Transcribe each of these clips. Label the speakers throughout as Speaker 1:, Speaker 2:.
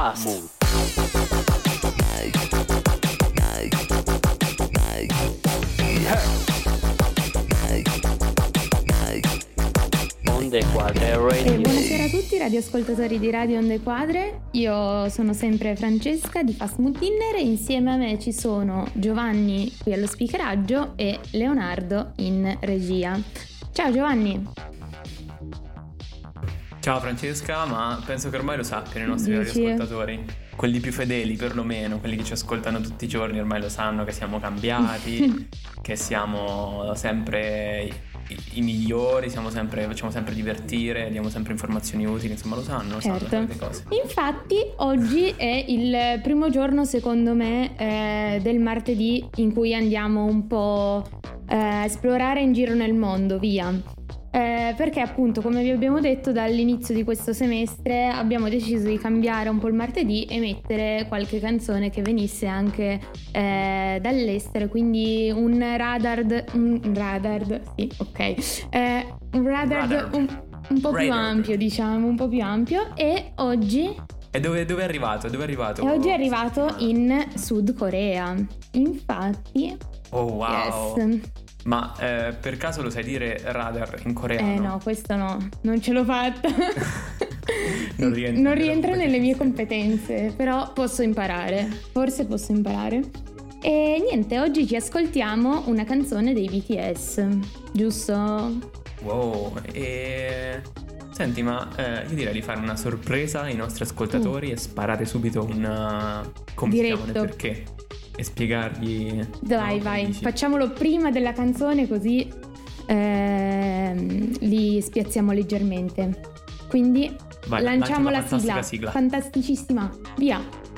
Speaker 1: Podcast. Onde Quadre Radio.
Speaker 2: Buonasera a tutti radioascoltatori di Radio Onde Quadre. Io sono sempre Francesca di Fast Mood Dinner e insieme a me ci sono Giovanni qui allo speakeraggio e Leonardo in regia. Ciao Giovanni.
Speaker 3: Ciao Francesca, ma penso che ormai lo sappiano i nostri radioascoltatori, quelli più fedeli perlomeno, quelli che ci ascoltano tutti i giorni ormai lo sanno che siamo cambiati, che siamo sempre i migliori, facciamo sempre divertire, diamo sempre informazioni utili, insomma lo sanno queste cose.
Speaker 2: Infatti oggi è il primo giorno secondo me del martedì in cui andiamo un po' a esplorare in giro nel mondo, via. Perché appunto, come vi abbiamo detto, dall'inizio di questo semestre abbiamo deciso di cambiare un po' il martedì e mettere qualche canzone che venisse anche dall'estero, quindi un radar un po' più ampio, diciamo, un po' più ampio. E oggi...
Speaker 3: E dove è arrivato?
Speaker 2: E oggi è arrivato in Sud Corea, infatti.
Speaker 3: Oh wow!
Speaker 2: Yes.
Speaker 3: Ma per caso lo sai dire radar in coreano?
Speaker 2: No, questo no, non ce l'ho fatta.
Speaker 3: non
Speaker 2: rientra nelle mie competenze, però forse posso imparare. E niente, oggi ci ascoltiamo una canzone dei BTS, giusto?
Speaker 3: Wow, e... Senti, ma io direi di fare una sorpresa ai nostri ascoltatori e sparare subito un... come
Speaker 2: Diretto.
Speaker 3: si chiama, perché? E spiegargli...
Speaker 2: Vai, facciamolo prima della canzone così li spiazziamo leggermente. Quindi lanciamo la sigla. Fantasticissima, via.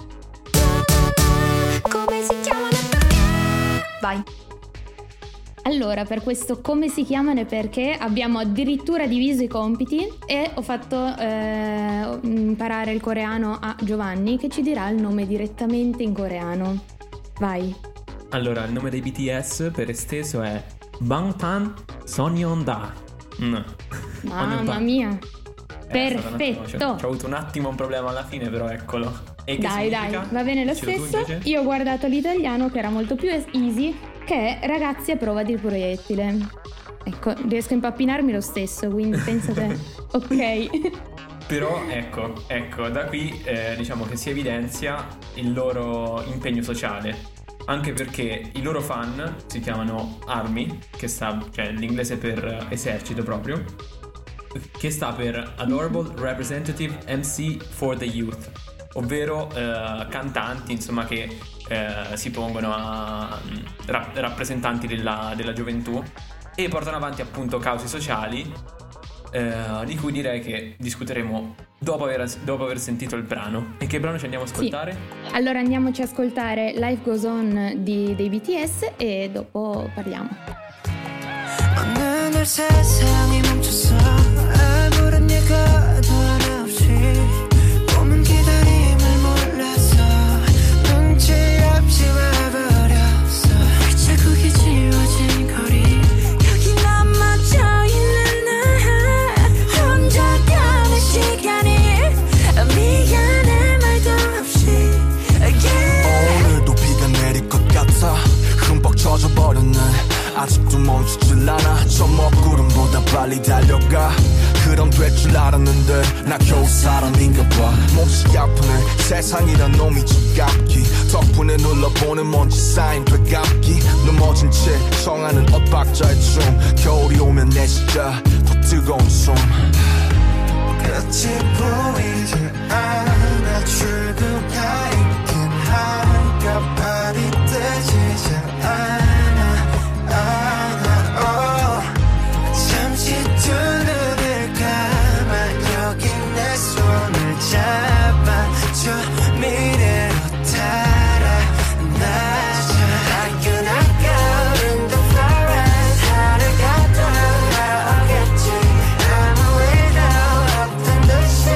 Speaker 2: Come si chiamano e perché? Vai. Allora, per questo come si chiamano e perché abbiamo addirittura diviso i compiti e ho fatto imparare il coreano a Giovanni, che ci dirà il nome direttamente in coreano. Vai.
Speaker 3: Allora, il nome dei BTS per esteso è Bangtan Sonyeonda.
Speaker 2: Mamma mia. Perfetto.
Speaker 3: Ci ho avuto un attimo un problema alla fine, però eccolo. E che
Speaker 2: dai, va bene lo stesso. Io ho guardato l'italiano che era molto più easy, che è ragazzi a prova di proiettile. Ecco, riesco a impappinarmi lo stesso, quindi pensate. Ok.
Speaker 3: Però ecco, da qui diciamo che si evidenzia il loro impegno sociale, anche perché i loro fan si chiamano ARMY, che sta, cioè l'inglese per esercito proprio, che sta per Adorable Representative MC for the Youth, ovvero cantanti insomma che si pongono a rappresentanti della gioventù e portano avanti appunto cause sociali, di cui direi che discuteremo dopo aver sentito il brano. E che brano ci andiamo a ascoltare?
Speaker 2: Sì. Allora andiamoci a ascoltare Life Goes On dei BTS e dopo parliamo.
Speaker 4: 오늘 세상이 멈췄어 아무런 예고도 하나 없이 꿈은 기다림을 몰라서 눈치 없이 와버렸어 자국이 지워진 거리 여기 넘어져 있는 나 혼자 가는 시간이 미안해 말도 없이
Speaker 5: 오늘도 비가 내릴 것 같아 흠뻑 젖어버렸네 아직도 멈추질 않아 저 먹구름보다 빨리 달려가 그럼 될 줄 알았는데 나 겨우 사람인가 봐 몹시 아프네 세상이란 놈이 지갑기 덕분에 눌러보는 먼지 쌓인 되감기 넘어진 채 청하는 엇박자의 춤 겨울이 오면 내 진짜 더 뜨거운 숨
Speaker 4: 끝이 보이지 않아 출구가 있긴 할까 발이 뜨지 잘 않아 잠시 두 눈을 감아 여기 내 손을 잡아줘 미래로 달아나자 Like you're not out in the forest 하루가 돌아오겠지 아무 일도 없던 듯이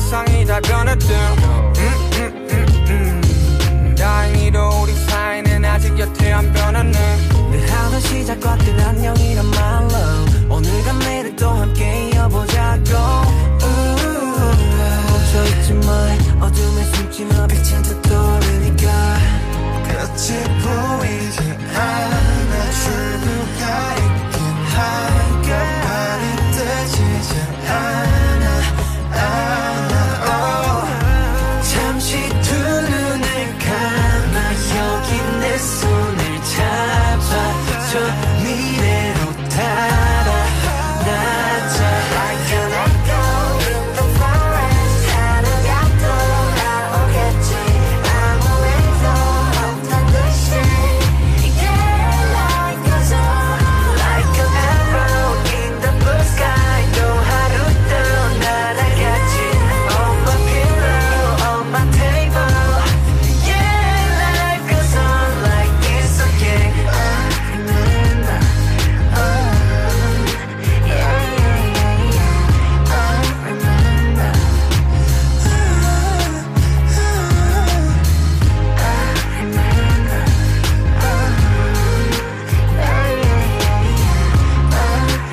Speaker 1: 세상이 다 변했대. 다행히도 우리 사이는 아직 여태 안 변했네.
Speaker 4: 늘 하던 시작과 끝 안녕이란 말로 오늘과 내일 또 함께 이어보자고. 멈춰있지 마 어둠에 숨지 마 빛은 더 떠오르니까. 끝이 보이지 않아 출구가 있긴 할까. 발이 뜨지지 않아 잠시 두 눈을 감아 여기 내 손을 잡아줘. 미래로 달아나자. Like an echo in the forest. 하루가 돌아오겠지 아무 일도 없던 듯이. Yeah, life goes on like an arrow in the blue sky. 또 하루 또 날아가지. On my pillow, on my table. Yeah, life goes on like this again. I remember. Yeah, yeah, yeah, yeah. I remember. I remember. Yeah, yeah, yeah, yeah.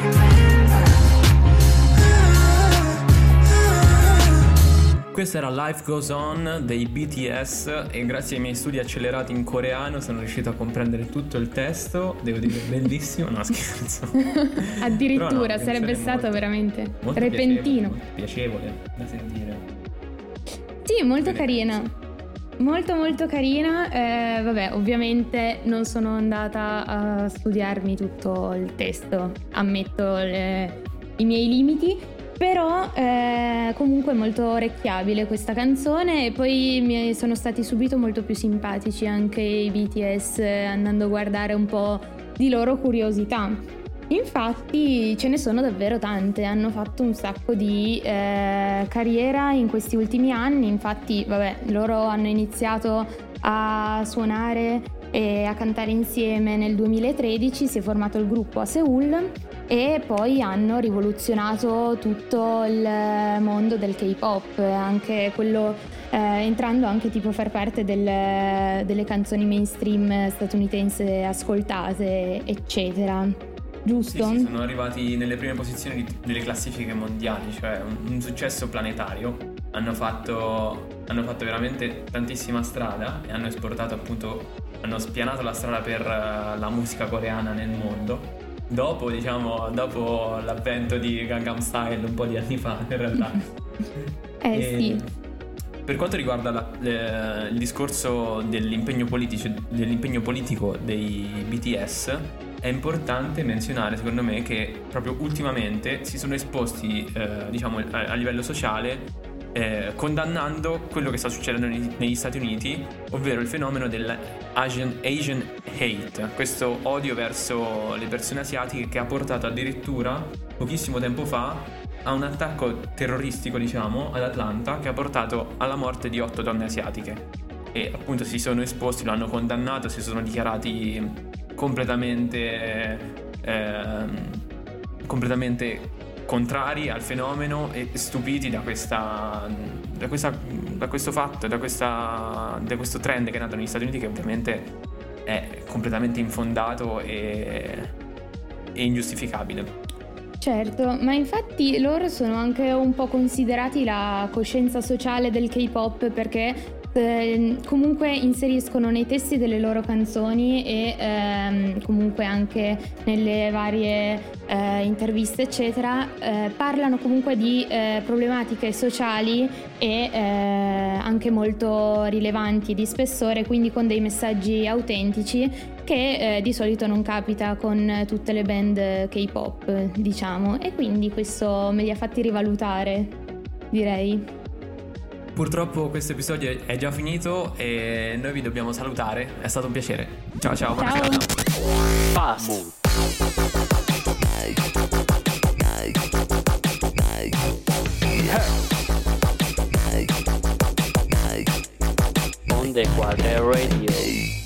Speaker 4: I remember.
Speaker 3: Questo era Life Goes On dei BTS e grazie ai miei studi accelerati in coreano sono riuscito a comprendere tutto il testo. Devo dire bellissimo, no scherzo.
Speaker 2: Addirittura
Speaker 3: Però no,
Speaker 2: sarebbe
Speaker 3: canzone
Speaker 2: stato
Speaker 3: molto-
Speaker 2: veramente
Speaker 3: molto
Speaker 2: repentino.
Speaker 3: piacevole da sentire.
Speaker 2: Sì, molto carina. Molto molto carina. Vabbè, ovviamente non sono andata a studiarmi tutto il testo, ammetto i miei limiti, però comunque molto orecchiabile questa canzone e poi mi sono stati subito molto più simpatici anche i BTS andando a guardare un po' di loro curiosità. Infatti ce ne sono davvero tante, hanno fatto un sacco di carriera in questi ultimi anni. Infatti, vabbè, loro hanno iniziato a suonare e a cantare insieme nel 2013, si è formato il gruppo a Seoul e poi hanno rivoluzionato tutto il mondo del K-pop, anche quello entrando anche tipo a far parte delle canzoni mainstream statunitense ascoltate, eccetera. Giusto?
Speaker 3: Sì, sono arrivati nelle prime posizioni delle classifiche mondiali, cioè un successo planetario. Hanno fatto veramente tantissima strada e hanno esportato appunto, hanno spianato la strada per la musica coreana nel mondo. Dopo l'avvento di Gangnam Style un po' di anni fa, in realtà.
Speaker 2: Sì.
Speaker 3: Per quanto riguarda il discorso dell'impegno politico dei BTS, è importante menzionare, secondo me, che proprio ultimamente si sono esposti, a livello sociale, condannando quello che sta succedendo negli Stati Uniti, ovvero il fenomeno dell'Asian hate, questo odio verso le persone asiatiche che ha portato addirittura pochissimo tempo fa a un attacco terroristico, ad Atlanta, che ha portato alla morte di 8 donne asiatiche. E appunto si sono esposti, lo hanno condannato, si sono dichiarati completamente contrari al fenomeno e stupiti da questo fatto, da questo trend che è nato negli Stati Uniti, che ovviamente è completamente infondato e ingiustificabile.
Speaker 2: Certo, ma infatti loro sono anche un po' considerati la coscienza sociale del K-pop, perché comunque inseriscono nei testi delle loro canzoni e comunque anche nelle varie interviste eccetera, parlano comunque di problematiche sociali e anche molto rilevanti, di spessore, quindi con dei messaggi autentici che di solito non capita con tutte le band K-pop, diciamo, e quindi questo me li ha fatti rivalutare, direi.
Speaker 3: Purtroppo questo episodio è già finito e noi vi dobbiamo salutare. È stato un piacere. Ciao, buona serata.
Speaker 6: Fast. Onde Quadre Radio.